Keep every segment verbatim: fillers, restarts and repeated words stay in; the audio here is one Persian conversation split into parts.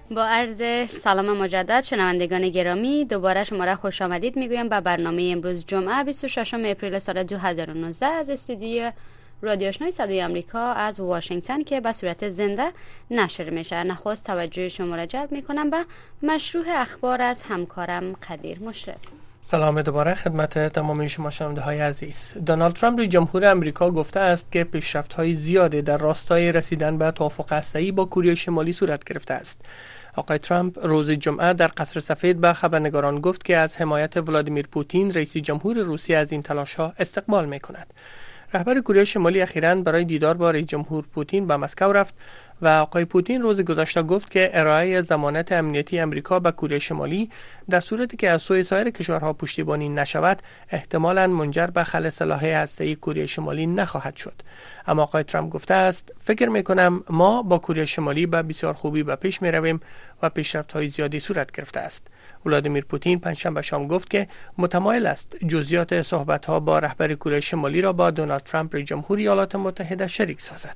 با عرض سلام مجدد شنوندگان گرامی، دوباره شما را خوش آمدید میگویم به برنامه امروز جمعه بیست و ششم اپریل سال دو هزار و نوزده از استودیوی رادیو آشنای صدای آمریکا از واشنگتن که به صورت زنده نشر میشه. نخست توجه شما را جلب میکنم به مشروع اخبار از همکارم قدیر مشرف. سلام دوباره خدمت تمام شما شنونده های عزیز. دونالد ترامپ رئیس جمهور آمریکا گفته است که پیشرفت های زیاده در راستای رسیدن به توافق هسته‌ای با کره شمالی صورت گرفته است. آقای ترامپ روز جمعه در قصر سفید به خبرنگاران گفت که از حمایت ولادیمیر پوتین رئیس جمهور روسیه از این تلاش ها استقبال می کند. رهبر کره شمالی اخیراً برای دیدار با رئیس جمهور پوتین به مسکو رفت و آقای پوتین روز گذشته گفت که ارائه ضمانت امنیتی امریکا به کره شمالی در صورتی که از سوی سایر کشورها پشتیبانی نشود احتمالاً منجر به خلع سلاح هسته‌ای کره شمالی نخواهد شد. اما آقای ترامپ گفته است فکر می‌کنم ما با کره شمالی به بسیار خوبی به پیش می‌رویم و پیشرفت‌های زیادی صورت گرفته است. ولادیمیر پوتین پنجشنبه شام گفت که متمایل است جزئیات صحبت‌ها با رهبر کره شمالی را با دونالد ترامپ رئیس جمهور ایالات متحده شریک سازد.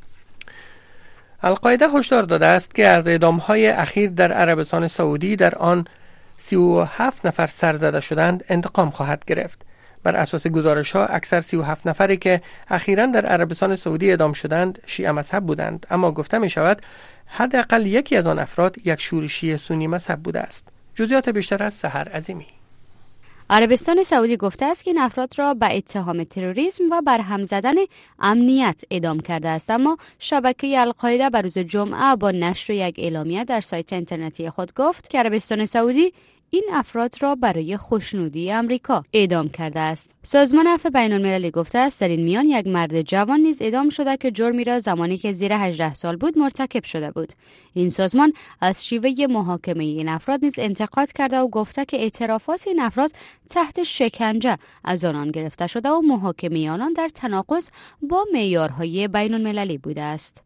القاعده هشدار داده است که از اعدام‌های اخیر در عربستان سعودی در آن سی و هفت نفر سرزده شدند انتقام خواهد گرفت. بر اساس گزارش‌ها اکثر سی و هفت نفری که اخیراً در عربستان سعودی اعدام شدند شیعه مذهب بودند، اما گفته می‌شود حداقل یکی از آن افراد یک شورشی سنی مذهب بوده است. جزئیات بیشتر از سحر عظیمی. عربستان سعودی گفته است که این افراد را به اتهام تروریسم و برهم زدن امنیت اعدام کرده است، اما شبکه القاعده بر روز جمعه با نشر یک اعلامیه در سایت اینترنتی خود گفت که عربستان سعودی این افراد را برای خوشنودی امریکا اعدام کرده است. سازمان عفو بین المللی گفته است در این میان یک مرد جوان نیز اعدام شده که جرمی را زمانی که زیر هجده سال بود مرتکب شده بود. این سازمان از شیوه محاکمه این افراد نیز انتقاد کرده و گفته که اعترافات این افراد تحت شکنجه از آنان گرفته شده و محاکمه آنان در تناقض با معیارهای بین المللی بوده است.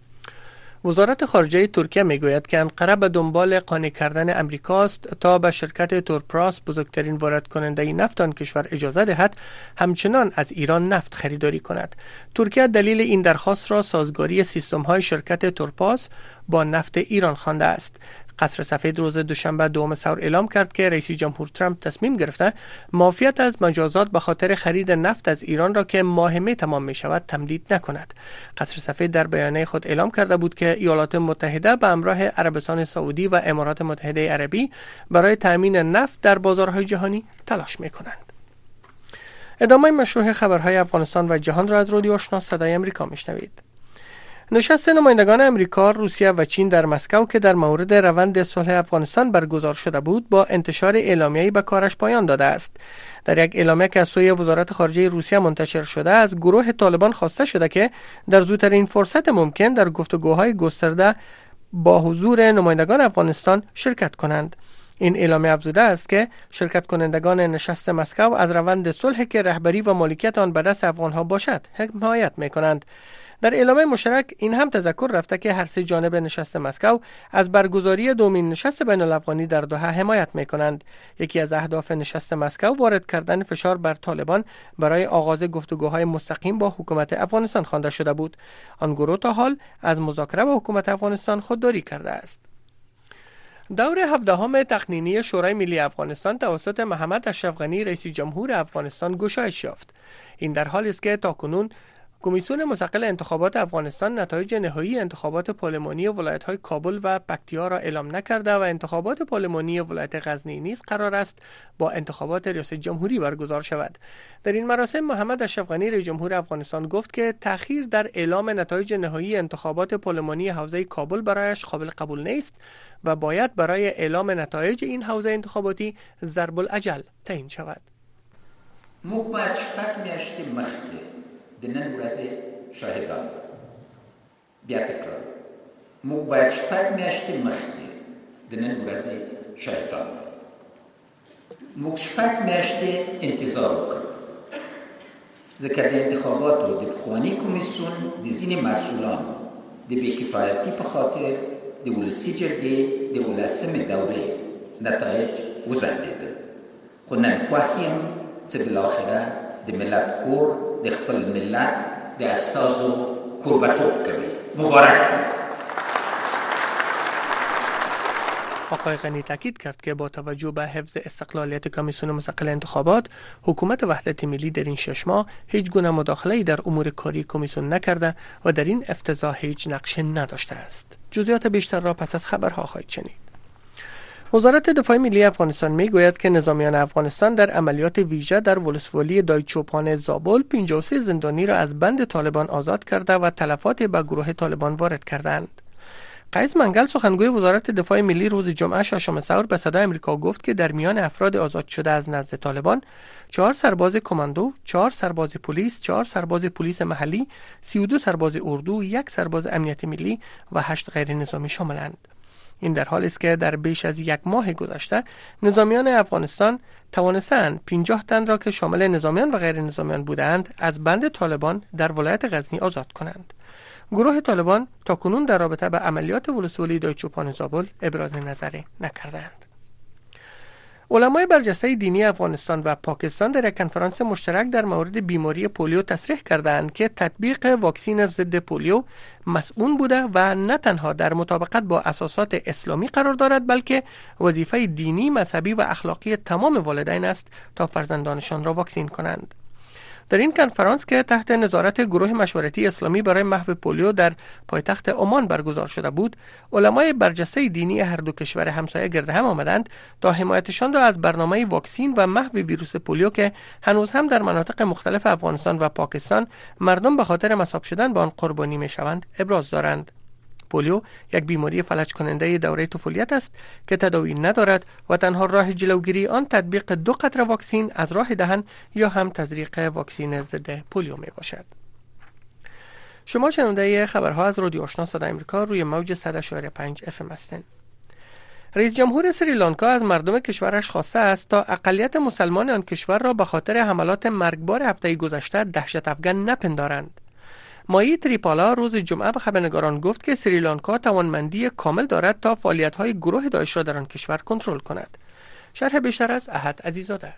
وزارت خارجه ترکیه میگوید که انقره به دنبال قانع کردن امریکاست تا به شرکت تورپراس بزرگترین وارد کننده نفت آن کشور اجازه دهد همچنان از ایران نفت خریداری کند. ترکیه دلیل این درخواست را سازگاری سیستم های شرکت تورپاس با نفت ایران خوانده است. قصر سفید روز دوشنبه دوم سور اعلام کرد که رئیس جمهور ترامپ تصمیم گرفته معافیت از مجازات به خاطر خرید نفت از ایران را که ماه می تمام می شود تمدید نکند. قصر سفید در بیانیه خود اعلام کرده بود که ایالات متحده به همراه عربستان سعودی و امارات متحده عربی برای تأمین نفت در بازارهای جهانی تلاش می کنند. ادامه مشروع خبرهای افغانستان و جهان را از رادیو آشنا صدای آمریکا می شنوید. نشست نمایندگان امریکا، روسیه و چین در مسکو که در مورد روند صلح افغانستان برگزار شده بود با انتشار اعلامیه‌ای به کارش پایان داده است. در یک اعلامیه که از سوی وزارت خارجه روسیه منتشر شده از گروه طالبان خواسته شده که در زودترین فرصت ممکن در گفتگوهای گسترده با حضور نمایندگان افغانستان شرکت کنند. این اعلامیه افزوده است که شرکت کنندگان نشست مسکو از روند صلح که رهبری و مالکیت آن به دست افغان‌ها باشد حمایت می‌کنند. در اعلامیه مشترک این هم تذکر رفته که هر سه جانب نشست مسکو از برگزاری دومین نشست بین الافغانی در دوحه حمایت می‌کنند. یکی از اهداف نشست مسکو وارد کردن فشار بر طالبان برای آغاز گفتگوهای مستقیم با حکومت افغانستان خوانده شده بود. آن گروه تا حال از مذاکره با حکومت افغانستان خودداری کرده است. دور هفدهم تقنینی شورای ملی افغانستان توسط محمد اشرف غنی رئیس جمهور افغانستان گشایش یافت. این در حالی است که تاکنون کمیسیون مستقل انتخابات افغانستان نتایج نهایی انتخابات پارلمانی ولایت‌های کابل و پکتیا را اعلام نکرده و انتخابات پارلمانی ولایت غزنی نیز قرار است با انتخابات ریاست جمهوری برگزار شود. در این مراسم محمد اشرف غنی رئیس جمهور افغانستان گفت که تأخیر در اعلام نتایج نهایی انتخابات پارلمانی حوزه کابل برایش قابل قبول نیست و باید برای اعلام نتایج این حوزه انتخاباتی ضرب الاجل تعیین شود. موږ شپږ میاشتې مخکې د نن ورځې شاهدان بیا تکرار موږ باید شپږ میاشتې مخکې د نن ورځې شاهدان موږ شپږ میاشتې انتظار وکړو ځکه د انتخاباتو د پخواني کمیسیون د ځینې مسؤلانو د بېکفایتي په خاطر د ولسي جرګې د ولسمې دورې نتایج وځنډېدل خو نن خوښ یم چې بالاخره د ملت کور د خپل ملت د استازو کوربتوب کوي. مبارک دی. آقای غنی تاکید کرد که با توجه به حفظ استقلالیت کمیسیون مستقل انتخابات، حکومت وحدت ملی در این شش ماه هیچ گونه مداخله‌ای در امور کاری کمیسیون نکرده و در این افتضاح هیچ نقشی نداشته است. جزئیات بیشتر را پس از خبرها خواهید شنید. وزارت دفاع ملی افغانستان می گوید که نظامیان افغانستان در عملیات ویژه در ولسوالی دایچوپان زابل پنجاه و سه زندانی را از بند طالبان آزاد کرده و تلفات به گروه طالبان وارد کردند. قیس منگل سخنگوی وزارت دفاع ملی روز جمعه ششم سور به صدای آمریکا گفت که در میان افراد آزاد شده از نزد طالبان چهار سرباز کماندو، چهار سرباز پلیس، چهار سرباز پلیس محلی، سی و دو سرباز اردو، یک سرباز امنیت ملی و هشت غیر نظامی شاملند. این در حالی است که در بیش از یک ماه گذشته نظامیان افغانستان توانستند پنجاه تن را که شامل نظامیان و غیر نظامیان بودند از بند طالبان در ولایت غزنی آزاد کنند. گروه طالبان تاکنون در رابطه به عملیات ولسوالی دایچوپان زابل ابراز نظری نکردند. علمای برجسته دینی افغانستان و پاکستان در یک کنفرانس مشترک در مورد بیماری پولیو تصریح کردند که تطبیق واکسن ضد پولیو مسئول بوده و نه تنها در مطابقت با اساسات اسلامی قرار دارد، بلکه وظیفه دینی، مذهبی و اخلاقی تمام والدین است تا فرزندانشان را واکسین کنند. در این کنفرانس که تحت نظارت گروه مشورتی اسلامی برای محو پولیو در پایتخت عمان برگزار شده بود، علمای برجسته دینی هر دو کشور همسایه گرد هم آمدند تا حمایتشان را از برنامه واکسین و محو ویروس پولیو که هنوز هم در مناطق مختلف افغانستان و پاکستان مردم به خاطر مصاب شدن به آن قربانی میشوند ابراز دارند. پولیو یک بیماری فلج کننده دوره طفولیت است که تداوی ندارد و تنها راه جلوگیری آن تطبیق دو قطره واکسن از راه دهن یا هم تزریق واکسن ضد پولیو می باشد. شما شنونده خبرها از رادیو آشنا صدای آمریکا روی موج صد و شش و پنج اف ام هستند. رئیس جمهور سریلانکا از مردم کشورش خواسته است تا اقلیت مسلمان آن کشور را به خاطر حملات مرگبار هفته گذشته دهشت افکن نپندارند. مایی تریپالا روز جمعه به خبرنگاران گفت که سریلانکا توانمندی کامل دارد تا فعالیت‌های گروه داعش را در آن کشور کنترل کند. شرح بیشتر از احد عزیزاده.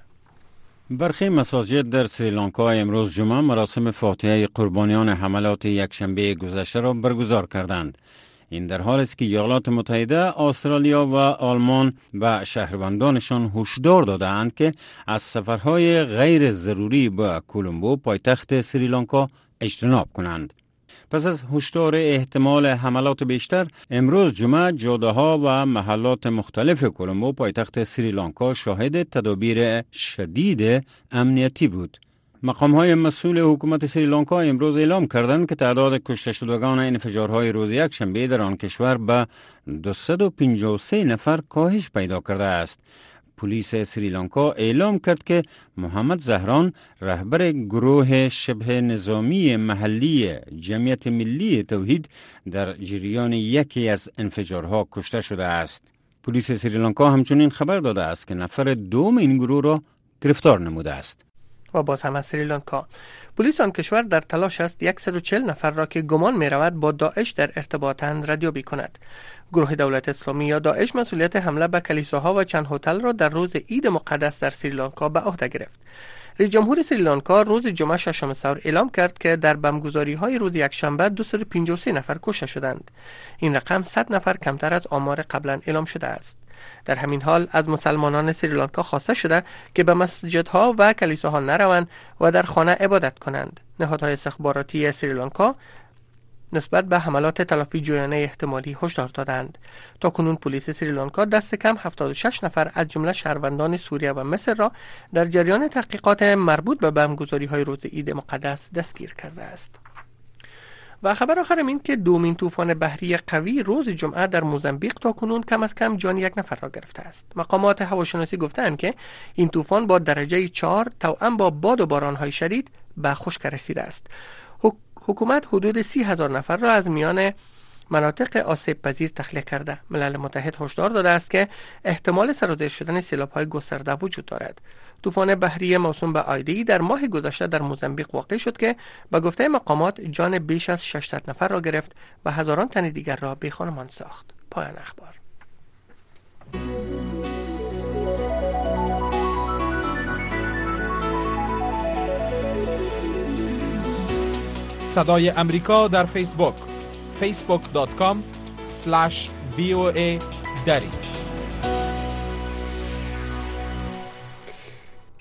برخی مساجد در سریلانکا امروز جمعه مراسم فاتحه قربانیان حملات یکشنبه گذشته را برگزار کردند. این در حالی است که ایالات متحده، استرالیا و آلمان به شهروندانشان هشدار دادند که از سفرهای غیر ضروری به کولومبو پایتخت سریلانکا اجتناب کنند. پس از هشدار احتمال حملات بیشتر، امروز جمعه جاده‌ها و محلات مختلف کولومبو پایتخت سریلانکا شاهد تدابیر شدید امنیتی بود. مقام‌های مسئول حکومت سریلانکا امروز اعلام کردند که تعداد کشته شدگان انفجارهای روز یکشنبه در آن کشور به دویست و پنجاه و سه نفر کاهش پیدا کرده است. پلیس سریلانکا اعلام کرد که محمد زهران، رهبر گروه شبه نظامی محلی جمعیت ملی توحید، در جریان یکی از انفجارها کشته شده است. پلیس سریلانکا همچنین خبر داده است که نفر دوم این گروه را گرفتار نموده است. و باز هم از سریلانکا، پلیس آن کشور در تلاش است صد و چهل نفر را که گمان می رود با داعش در ارتباطند ردیابی کند. گروه دولت اسلامی یا داعش مسئولیت حمله به کلیساها و چند هتل را در روز عید مقدس در سریلانکا به عهده گرفت. رئیس جمهور سریلانکا روز جمعه ششم سور اعلام کرد که در بمبگذاری‌های روز یکشنبه دویست و پنجاه و سه نفر کشته شدند. این رقم صد نفر کمتر از آمار قبلا اعلام شده است. در همین حال از مسلمانان سریلانکا خواسته شده که به مسجدها و کلیساها نروند و در خانه عبادت کنند. نهادهای استخباراتی سریلانکا نسبت به حملات تلافی جویانه احتمالی هشدار دادند. تا کنون پلیس سریلانکا دست کم هفتاد و شش نفر از جمله شهروندان سوریه و مصر را در جریان تحقیقات مربوط به بمبگذاری‌های روز عید مقدس دستگیر کرده است. و خبر آخر این که دومین طوفان بحری قوی روز جمعه در موزامبیق تا کنون کم از کم جان یک نفر را گرفته است. مقامات هواشناسی گفتند که این طوفان با درجه چهار توأم با باد و باران‌های شدید به خشک رسیده است. حکومت حدود سی هزار نفر را از میان مناطق آسیب پذیر تخلیه کرده. ملل متحد هشدار داده است که احتمال سرازیر شدن سیلاب‌های گسترده وجود دارد. طوفان بحری موسوم به آیدی در ماه گذشته در موزامبیق واقع شد که به گفته مقامات جان بیش از ششصد نفر را گرفت و هزاران تن دیگر را بی‌خانمان ساخت. پایان اخبار. صدای امریکا در فیسبوک فیسبوک دات کام اسلش وی او ای دری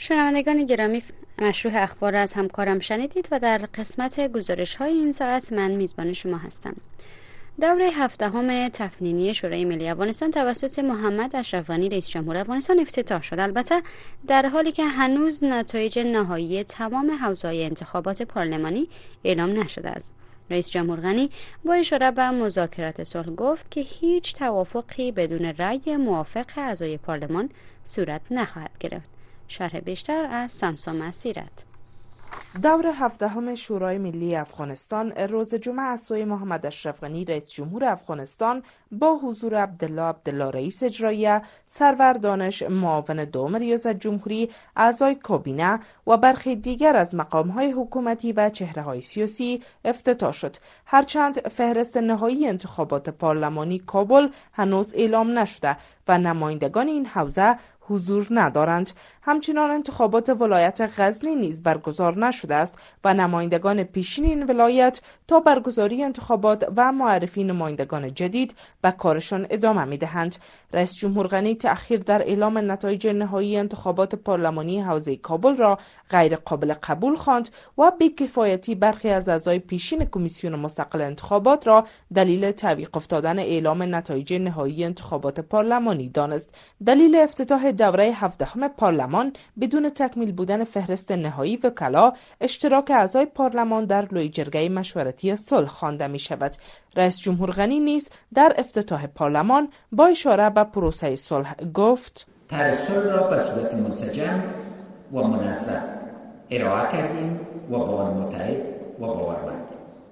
شنوندگان گرامی، مشروع اخبار از همکارم شنیدید و در قسمت گزارش های این ساعت من میزبان شما هستم. دوره هفدهم تفنینی شورای ملی افغانستان توسط محمد اشرف غنی رئیس جمهور افغانستان افتتاح شد، البته در حالی که هنوز نتایج نهایی تمام حوزه‌های انتخابات پارلمانی اعلام نشده است. رئیس جمهور غنی با اشاره به مذاکرات صلح گفت که هیچ توافقی بدون رأی موافق اعضای پارلمان صورت نخواهد گرفت. شرح بیشتر از سامسون مسیرت. دور هفدهم شورای ملی افغانستان روز جمعه از سوی محمد اشرف غنی رئیس جمهور افغانستان با حضور عبدالله عبدالله رئیس اجراییه، سرور دانش معاون دوم ریاست جمهوری، اعضای کابینه و برخی دیگر از مقام‌های حکومتی و چهره‌های سیاسی افتتاح شد. هرچند فهرست نهایی انتخابات پارلمانی کابل هنوز اعلام نشده و نمایندگان این حوزه حضور ندارند. همچنان انتخابات ولایت غزنی نیز برگزار نشده است و نمایندگان پیشین این ولایت تا برگزاری انتخابات و معرفی نمایندگان جدید به کارشان ادامه می‌دهند. رئیس جمهور غنی تأخیر در اعلام نتایج نهایی انتخابات پارلمانی حوزه کابل را غیر قابل قبول خواند و بی‌کفایتی برخی از اعضای پیشین کمیسیون مستقل انتخابات را دلیل تعویق افتادن اعلام نتایج نهایی انتخابات پارلمانی دانست. دلیل افتتاح دوره هفدهم پارلمان بدون تکمیل بودن فهرست نهایی وکلا اشتراک اعضای پارلمان در لایحه‌جرگه مشورتی صلح خوانده می شود. رئیس جمهور غنی نیز در افتتاح پارلمان با اشاره به پروسه صلح گفت: طرح صلح را به صورت منسجم و منظم ارائه کردیم و با آن متحد و باورمند.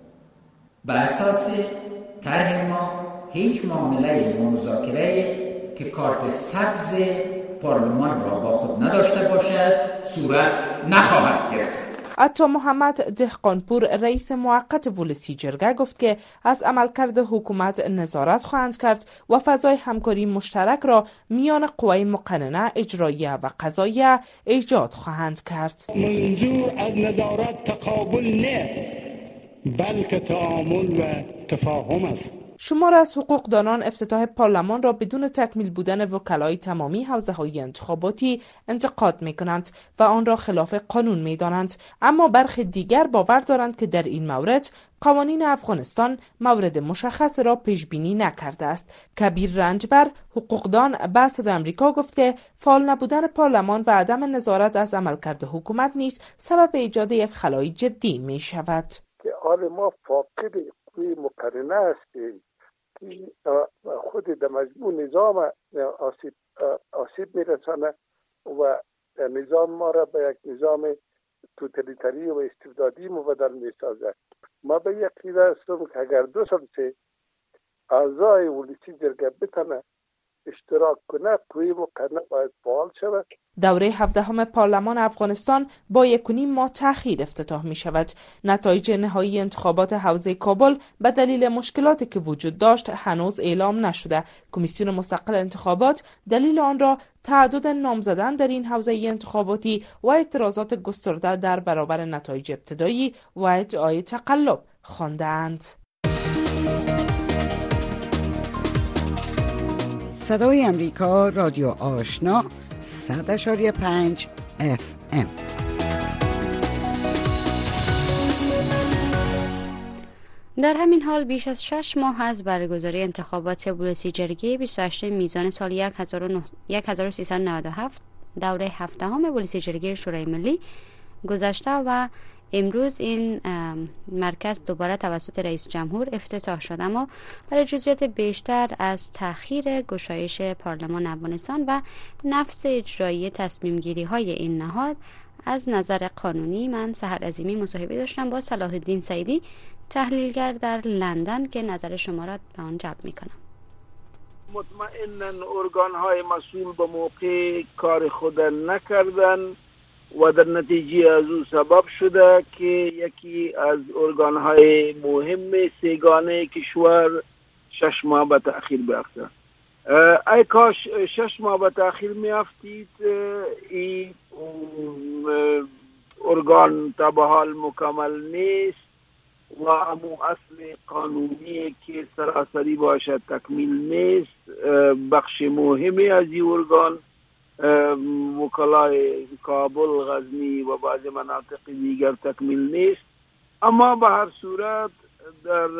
بر اساس طرح ما هیچ معامله و مذاکره که کارت سبز پارلمان را با خود نداشته باشد صورت نخواهد گرفت. عطا محمد دهقانپور رئیس موقت ولسی جرگه گفت که از عملکرد حکومت نظارت خواهند کرد و فضای همکاری مشترک را میان قوای مقننه، اجراییه و قضاییه ایجاد خواهند کرد. منظور از نظارت تقابل نه، بلکه تعامل و تفاهم است. شمار از حقوقدانان افتتاح پارلمان را بدون تکمیل بودن وکلای تمامی حوزه‌های انتخاباتی انتقاد می‌کنند و آن را خلاف قانون می‌دانند، اما برخی دیگر باور دارند که در این مورد قوانین افغانستان مورد مشخص را پیش بینی نکرده است. کبیر رنجبر حقوقدان به صدای آمریکا گفت که فعال نبودن پارلمان و عدم نظارت از عملکرد حکومت نیز سبب ایجاد یک خلای جدی می‌شود. که حال ما فاقد قوی مقننه است که خود در مجموع نظام آسیب آسیب میرسانه و نظام ما را به یک نظام توتالیتری و استبدادی مبدل میسازد. ما به یقین هستم که اگر دو سمت اعضای ولسی جرگه بتانه اشتراک کنه، قوی مقننه باید فعال شود. دوره هفدهم پارلمان افغانستان با یک و نیم ماه تأخیر افتتاح می شود. نتایج نهایی انتخابات حوزه کابل به دلیل مشکلاتی که وجود داشت هنوز اعلام نشده. کمیسیون مستقل انتخابات دلیل آن را تعدد نامزدان در این حوزه انتخاباتی و اعتراضات گسترده در برابر نتایج ابتدایی و ادعای تقلب خواندند. صدای امریکا، رادیو آشنا، صد اشاری پنج اف ام. در همین حال بیش از شش ماه از برگزاری انتخابات ولسی جرگه بیست و هشتم میزان سال یک هزار و سیصد و نود و هفت دوره هفدهم ولسی جرگه شورای ملی گذشته و امروز این مرکز دوباره توسط رئیس جمهور افتتاح شد. اما برای جزئیات بیشتر از تأخیر گشایش پارلمان افغانستان و نفس اجرایی تصمیم گیری های این نهاد از نظر قانونی من سحر عظیمی مصاحبه داشتم با صلاح الدین سعیدی، تحلیلگر در لندن، که نظر شما را به آن جلب میکنم. مطمئناً ارگان های مسئول به موقع کار خود نکردن و در نتیجه از او سبب شده که یکی از ارگان های مهم سگانه کشور شش ماه به تأخیر بیفته. ای کاش شش ماه به تأخیر میافتید. این ارگان تا به حال مکمل نیست و امو اصل قانونی که سراسری باشد تکمیل نیست. بخش مهمی از این ارگان وکلای کابل، غزنی و بعض مناطق دیگر تکمیل نیست. اما به هر صورت در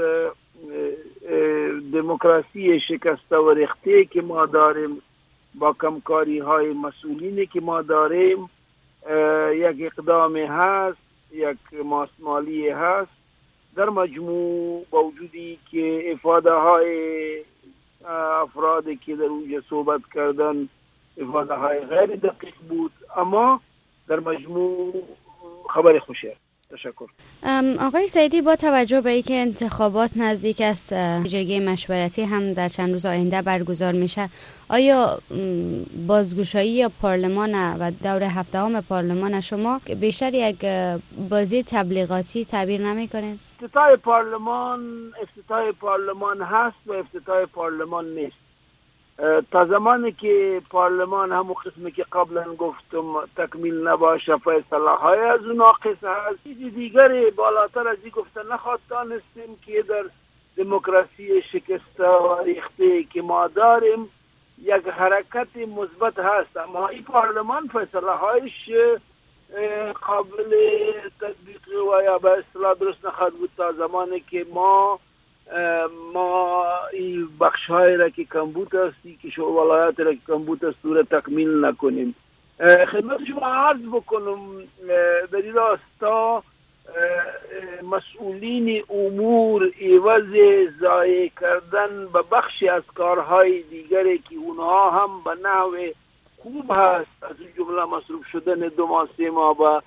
دموکراسی شکسته و ریخته که ما داریم، با کمکاری های مسئولینی که ما داریم، یک اقدام هست، یک ماسمالی هست. در مجموع با وجودی که افاده های افرادی که در اونجا صحبت کردن افاده های غیر دقیق بود، اما در مجموع خبر خوشه. تشکر. آقای سعیدی، با توجه به اینکه انتخابات نزدیک است، جرگه مشورتی هم در چند روز آینده برگزار میشه، آیا بازگشایی یا پارلمان و دور هفتم پارلمان شما بیشتر یک بازی تبلیغاتی تعبیر نمیکنید؟ افتتاح پارلمان افتتاح پارلمان هست و افتتاح پارلمان نیست. تا زمانی که پارلمان همون قسمی که قبلا گفتم تکمیل نباشه، فیصله های از اون ناقص هست. چیزی دیگری بالاتر از این گفته نخواهد دانستیم که در دموکراسی شکسته و ریخته که ما داریم یک حرکت مثبت هست، اما این پارلمان فیصله هایش قابل تطبیق و یا به اصطلاح درست نخواهد بود تا زمانی که ما ما این بخش های را که کمبود هستی که شو ولایات را که کمبود است را تکمیل نکنیم. خدمت شما عرض بکنم در این راستا مسئولین امور عوض ضایع کردن به بخشی از کارهای دیگری که اونها هم به نحو خوب هست، از این جمله مصروف شدن دو ماه سه ماه با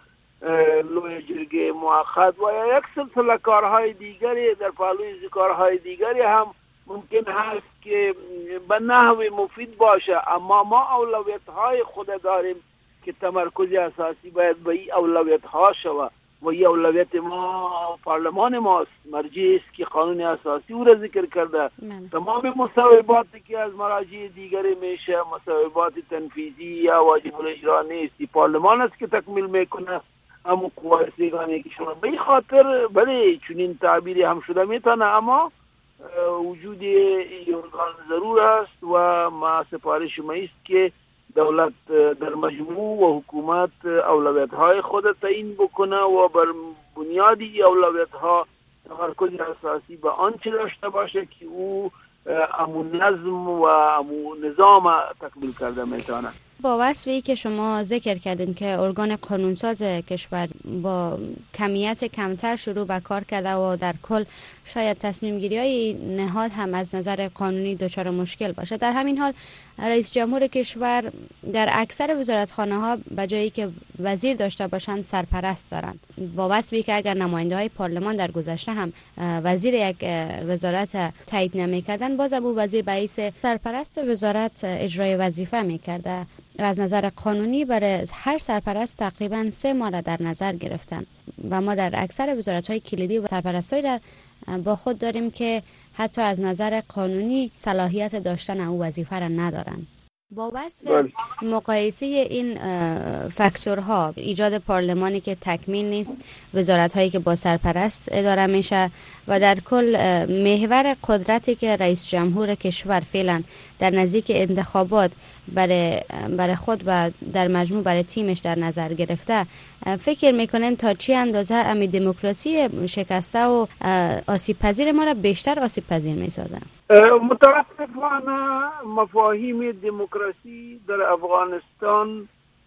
لوی جرگه موقت و یا یک سلسله کارهای دیگری در پالوی کارهای دیگری هم ممکن هست که به نحو مفید باشه، اما ما اولویت های خود داریم که تمرکز اساسی باید به این اولویت ها شود و این اولویت ما پارلمان ماست، مرجعی است که قانون اساسی او را ذکر کرده. تمام مصوباتی که از مراجع دیگری میشه مصوبات تنفیذی یا واجب الاجرا نیست، پارلمان است که تکمیل میکنه. اما قوای سیگانی که شما به خاطر بله چنین تعبیری هم شده میتونه، اما وجود این ارگان ضرور است و ما سپارش ما است که دولت در مجموع و حکومت اولویت های خود تعیین بکنه و بر بنیاد این اولویت ها تمرکز اساسی به آنچه داشته باشه که او امون نظم و امون نظام تکمیل کرده میتونه. با وصفی که شما ذکر کردین که ارگان قانونساز کشور با کمیت کمتر شروع به کار کرده و در کل شاید تصمیم گیری های نهاد هم از نظر قانونی دچار مشکل باشه، در همین حال رئیس جمهور کشور در اکثر وزارتخانه ها به جایی که وزیر داشته باشند سرپرست دارند. با وصفی که اگر نماینده های پارلمان در گذشته هم وزیر یک وزارت تایید نمی‌کردند، باز ابو وزیر به حیث سرپرست وزارت اجرای وظیفه می‌کرده. از نظر قانونی برای هر سرپرست تقریبا سه ماه را در نظر گرفتن و ما در اکثر وزارت‌های کلیدی و سرپرستایی را با خود داریم که حتی از نظر قانونی صلاحیت داشتن او وظیفه را ندارن. با وصف مقایسه این فاکتورها، ایجاد پارلمانی که تکمیل نیست، وزارت‌هایی که با سرپرست اداره میشه و در کل محور قدرتی که رئیس جمهور کشور فعلا در نزدیک انتخابات برای برای خود و در مجموع برای تیمش در نظر گرفته، فکر میکنن تا چی اندازه امی دموکراسی شکسته و آسیب پذیر ما را بیشتر آسیب پذیر میسازن؟ متاسفانه مفاهیم دموکراسی در افغانستان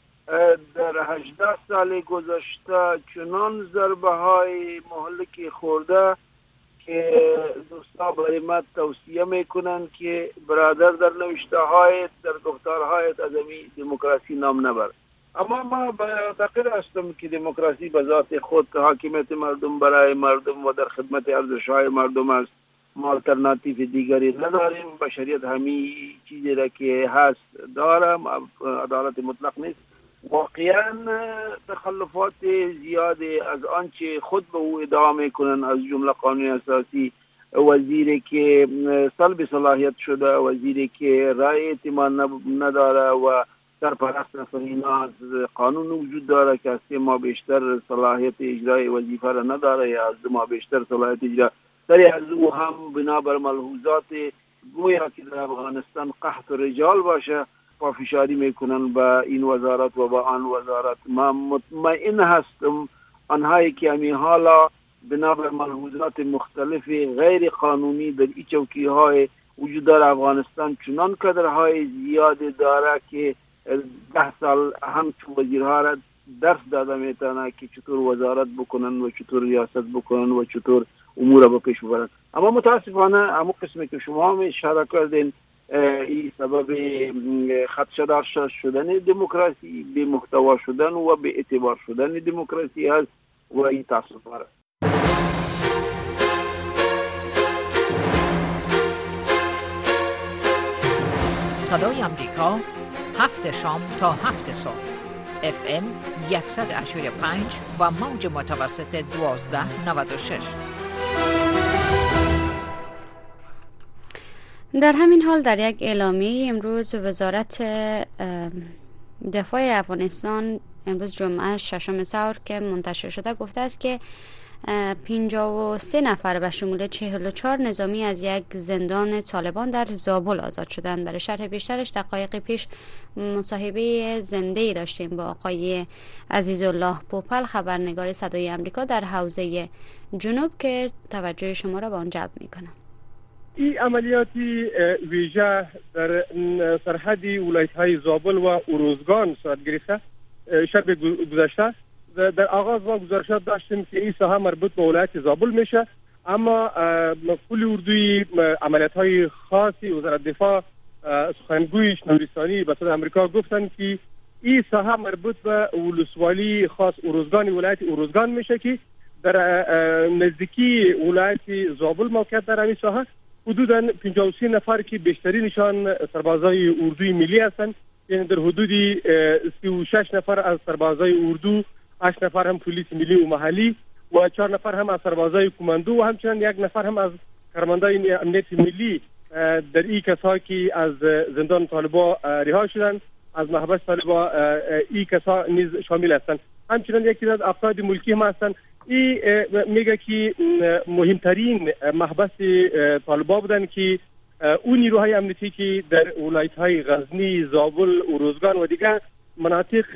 در هجده سال گذشته چنان ضربه های مهلکی خورده که دوستا برای ما توصیه میکنن که برادر در نوشته های در گفتارهای از امی دموکراسی نام نبر. اما ما معتقد هستم که دموکراسی به ذات خود حاکمیت مردم برای مردم و در خدمت ارزش‌های مردم است. ما الٹرناتیو دیگری نداریم. بشریت همین چیزی را که هست دارم، عدالت مطلق نیست. واقعا تخلفات زیاد از آنچه خود به او ادعا میکنن، از جمله قانون اساسی، وزیری که سلب صلاحیت شده، وزیری که رای اعتماد نداره و سرپرست نفرینا از قانون وجود داره که از سه ماه بیشتر صلاحیت اجرای وظیفه را نداره یا از دو ماه بیشتر صلاحیت اجرا داره. از او هم بنابر ملحوظات گویا که در افغانستان قحط رجال باشه پافشاری میکنن با این وزارت و با آن وزارت. من مطمئن هستم آنهایی که امی حالا بنابر ملحوظات مختلف غیر قانونی در این چوکی های وجود در افغانستان چنان کادرهای زیاد داره که ده سال هم وزیرها را درس داده میتونه که چطور وزارت بکنن و چطور ریاست بکنن و چطور امور را به پیش ببرن. اما متاسفانه همون قسمی که شما هم اشاره کردین این سبب خدشه‌دار شدن دموکراسی، به محتوا شدن و به اعتبار شدن دموکراسی هست و این تاسف داره. صدای امریکا هفت شام تا هفت صبح اف ام صد و هشتاد و پنج و موج متوسط دوازده نود و شش. در همین حال در یک اعلامیه امروز وزارت دفاع افغانستان امروز جمعه ششم سور که منتشر شده گفته است که پنجاه و سه نفر به شمول چهل و چهار نظامی از یک زندان طالبان در زابل آزاد شدند. برای شرح بیشترش دقایق پیش مصاحبه زنده‌ای داشتیم با آقای عزیزالله پوپل، خبرنگار صدای امریکا در حوزه جنوب که توجه شما را به آن جلب می‌کنم. این عملیاتی ویژه در سرحدی ولایت‌های زابل و اروزگان صورت گرفته. شب گذشته در آغاز ما گزارشات داشتیم که این ساحه مربوط به ولایت زابل میشه، اما کل اردوی عملیات‌های خاصی وزارت دفاع سخنگوی نوریستانی به صدای امریکا گفتن که این ساحه مربوط به ولسوالی خاص اروزگان ولایت اروزگان میشه که در نزدیکی ولایت زابل موقعیت داره. این ساحه حدوداً پنجاه و سه نفر که بیشترینشان سربازای اردوی ملی هستند، یعنی در حدود سی و شش نفر از سربازای اردو، هشت نفر هم پلیس ملی و محلی و چهار نفر هم از سربازای کماندو و همچنین یک نفر هم از کارمندای امنیت ملی در این کسایی که از زندان طالبان رها شدند، از محبس طالبان این کسا نیز شامل هستند. همچنین یکی از افراد ملکی هم هستند. این میگه که مهمترین محبس طالبان بودن که اون نیروهای امنیتی که در ولایت‌های غزنی، زابل، اروزگان و دیگر مناطق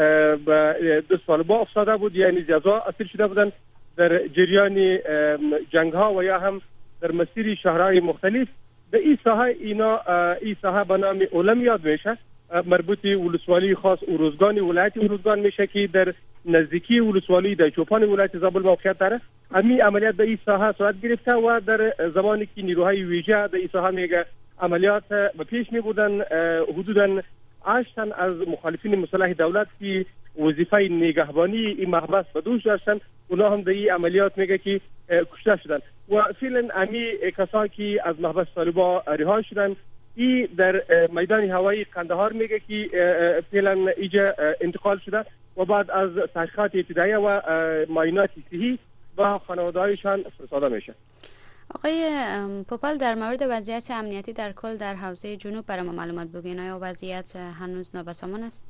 به دست طالبان افتاده بود، یعنی جزا اسیر شده بودن در جریان جنگ‌ها و یا هم در مسیر شهرهای مختلف. در این ساحه اینا این ساحه به نام علم یاد میشه، مربوط ولسوالی خاص اروزگان ولایت اروزگان میشه که در نزدیکی ولسوالی در چوپان ولایت زابل موقعیت داره. همین عملیات در این ساحه صورت گرفته و در زمانی که نیروهای ویژه در این ساحه میگه عملیات به پیش می بودن، حدوداً هشت تن از مخالفین مسلح دولت که وظیفه نگهبانی این محبس به دوش داشتن، اونا هم در این عملیات میگه که کشته شدن و فعلا امی کسایی که از محبس طالبان رها شدن این در میدان هوایی قندهار میگه که فعلا اینجا انتقال شده و بعد از تحقیقات ابتدایی و معاینات صحی به خانواده‌هایشان فرستاده میشه. آقای پوپل، در مورد وضعیت امنیتی در کل در حوزه جنوب برای ما معلومات بگین. آیا وضعیت هنوز نابسامان است؟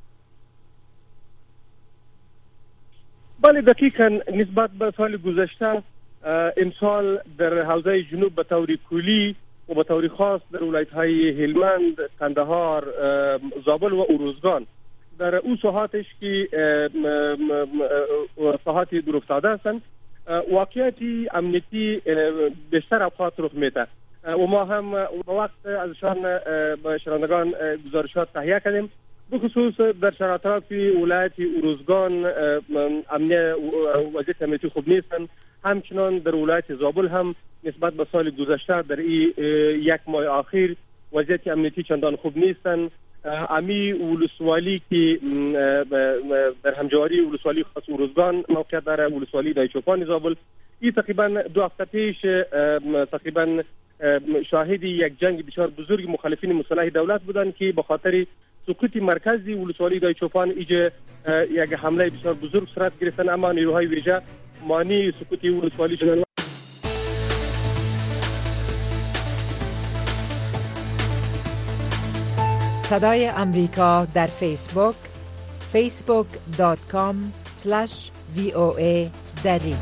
بله دقیقاً نسبت به سال گذشته امسال در حوزه جنوب به طور کلی و به طور خاص در ولایت‌های هلمند، قندهار، زابل و اروزگان در اون ساحاتش که ساحات دورافتاده هستند واقعیتی امنیتی بیشتر اوقات رخ میده و ما هم وقت ازشان به شنوندگان گزارشات تهیه کردیم، بخصوص در شرایط ولایت اروزگان امنیت وضعیت امنیتی خوب نیستن. همچنان در ولایت زابل هم نسبت به سال گذشته در این یک ماه اخیر وضعیت امنیتی چندان خوب نیستن. امی ولسوالی که در همجواری ولسوالی خاص اروزگان موقعیت داره، ولسوالی در چوپان زابل، این تقریبا دو هفته پیش تقریبا شاهد یک جنگ بسیار بزرگ مخالفین مسلح دولت بودن که به خاطر سقوط مرکزی ولسوالی در چوپان ایجا یک حمله بسیار بزرگ صورت گرفتن، اما نیروهای ویژه مانع سقوط ولسوالی شدن. صدای امریکا در فیسبوک فیسبوک دات کام اسلش وی او ای دری.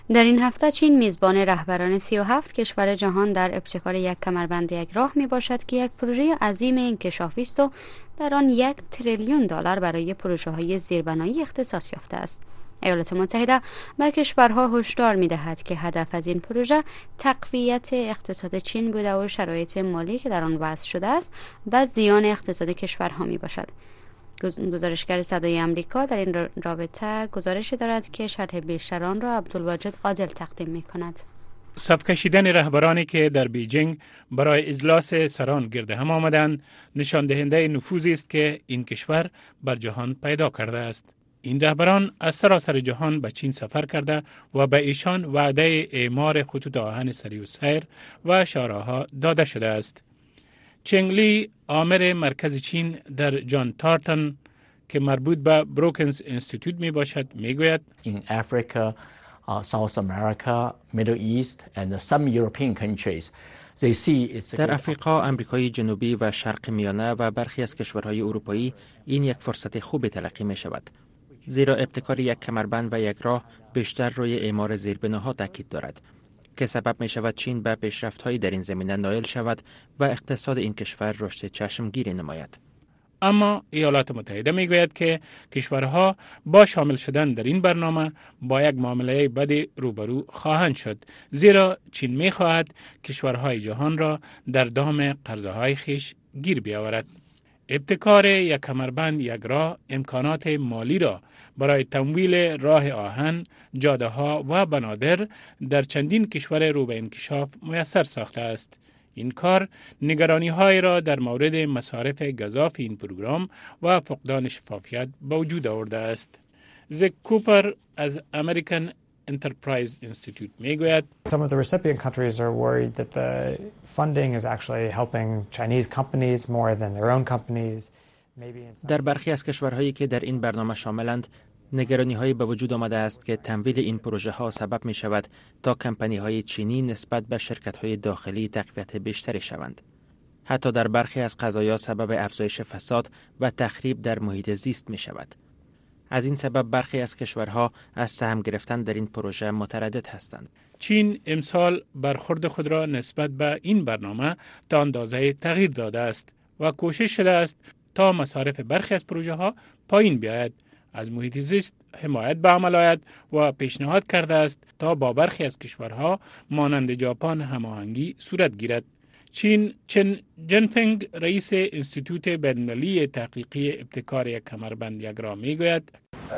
در این هفته چین میزبان رهبران سی و هفت کشور جهان در ابتکار یک کمربند یک راه می باشد که یک پروژه عظیم انکشافی است و در آن یک تریلیون دلار برای پروژه های زیربنایی اختصاص یافته است. ایالات متحده به کشورها هشدار می دهد که هدف از این پروژه تقویت اقتصاد چین بوده و شرایط مالی که در آن وضع شده است به زیان اقتصاد کشورها می باشد. گزارشگر صدای امریکا در این رابطه گزارش دارد که شرح بیشتر آن را عبدالواجد عادل تقدیم می کند. صف کشیدن رهبرانی که در بیجینگ برای اجلاس سران گرد هم آمدند نشان دهنده نفوذی است که این کشور بر جهان پیدا کرده است. این رهبران از سراسر جهان به چین سفر کرده و به ایشان وعده اعمار خطوط آهن سریع السیر و شاهراه‌ها داده شده است. چنگ لی آمر مرکز چین در جان تارتن که مربوط به بروکنز انستیتوت می باشد می گوید In Africa, uh, South America, Middle East and some European countries they see it's در افریقا، آمریکای جنوبی و شرق میانه و برخی از کشورهای اروپایی این یک فرصت خوب تلقی می شود. زیرا ابتکار یک کمربند و یک راه بیشتر روی اعمار زیربناها تاکید دارد که سبب می شود چین به پیشرفت‌هایی در این زمینه نائل شود و اقتصاد این کشور رشد چشمگیری نماید. اما ایالات متحده می گوید که کشورها با شامل شدن در این برنامه با یک معامله بد روبرو خواهند شد، زیرا چین می خواهد کشورهای جهان را در دام قرضه‌های خیش گیر بیاورد. ابتکار یک کمربند یک راه امکانات مالی را برای تمویل راه آهن، جاده ها و بنادر در چندین کشور رو به انکشاف میسر ساخته است. این کار نگرانی های را در مورد مصارف گزاف این پروگرام و فقدان شفافیت به وجود آورده است. زک کوپر از امریکن Enterprise Institute میگوید Some of the recipient countries are worried that the funding is actually helping Chinese companies more than their own companies. در برخی از کشورهایی که در این برنامه شاملند، نگرانی‌هایی به وجود آمده است که تمویل این پروژه ها سبب می شود تا کمپانی‌های چینی نسبت به شرکت‌های داخلی تقویت بیشتری شوند. حتی در برخی از قضایا سبب افزایش فساد و تخریب در محیط زیست می شود. از این سبب برخی از کشورها از سهم گرفتن در این پروژه متردد هستند. چین امسال برخورد خود را نسبت به این برنامه تا اندازه تغییر داده است و کوشش شده است تا مصارف برخی از پروژه ها پایین بیاید. از محیط زیست حمایت به عمل آید و پیشنهاد کرده است تا با برخی از کشورها مانند ژاپن هماهنگی صورت گیرد. چین چن جنفنگ رئیس انستیتوت بین‌المللی تحقیقی ابتکار یک کمربند یک راه میگوید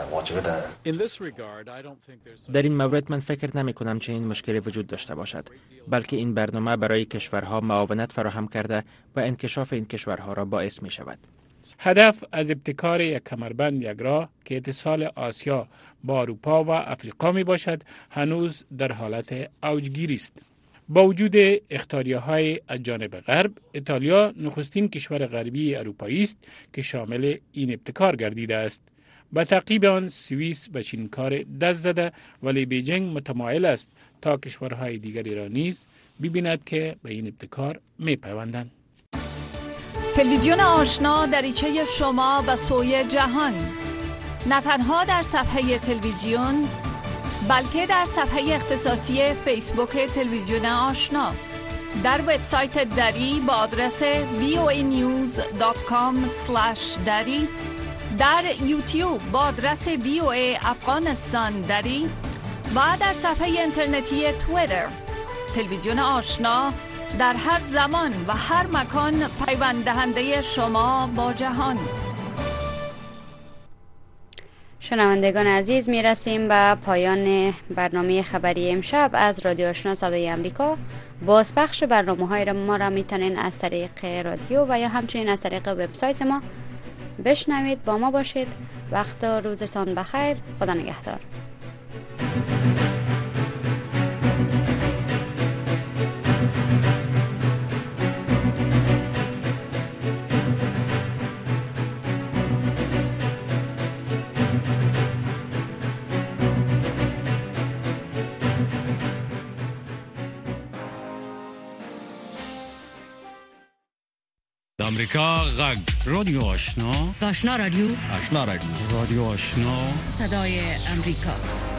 در این مورد من فکر نمی کنم چنین مشکلی وجود داشته باشد، بلکه این برنامه برای کشورها معاونت فراهم کرده و انکشاف این کشورها را باعث می شود. هدف از ابتکار یک کمربند یک راه که اتصال آسیا با اروپا و افریقا می باشد هنوز در حالت اوجگیری است. با وجود اختیاریه‌های از جانب غرب، ایتالیا نخستین کشور غربی اروپایی است که شامل این ابتکار گردیده است. به تعقیب آن سوئیس به چین کار دست زده، ولی بیجینگ متمایل است تا کشورهای دیگری را نیز ببیند که به این ابتکار می‌پیوندند. تلویزیون آشنا دریچه شما به سوی جهان، نه تنها در صفحه تلویزیون بلکه در صفحه اختصاصی فیسبوک تلویزیون آشنا، در وبسایت دری با آدرس وی او ای نیوز دات کام اسلش دری، در یوتیوب با آدرس وی او ای افغانستان دری و در صفحه اینترنتی توییتر. تلویزیون آشنا در هر زمان و هر مکان پیوند دهنده شما با جهان. شنوندگان عزیز، می رسیم به پایان برنامه خبری امشب از رادیو آشنا صدای امریکا. بازپخش برنامه های ما را می تونین از طریق رادیو و یا همچنین از طریق وبسایت ما بشنوید. با ما باشید. وقت و روزتان بخیر. خدا نگهدار. امریکا غږ رادیو آشنا آشنا رادیو آشنا رادیو رادیو آشنا صدای امریکا.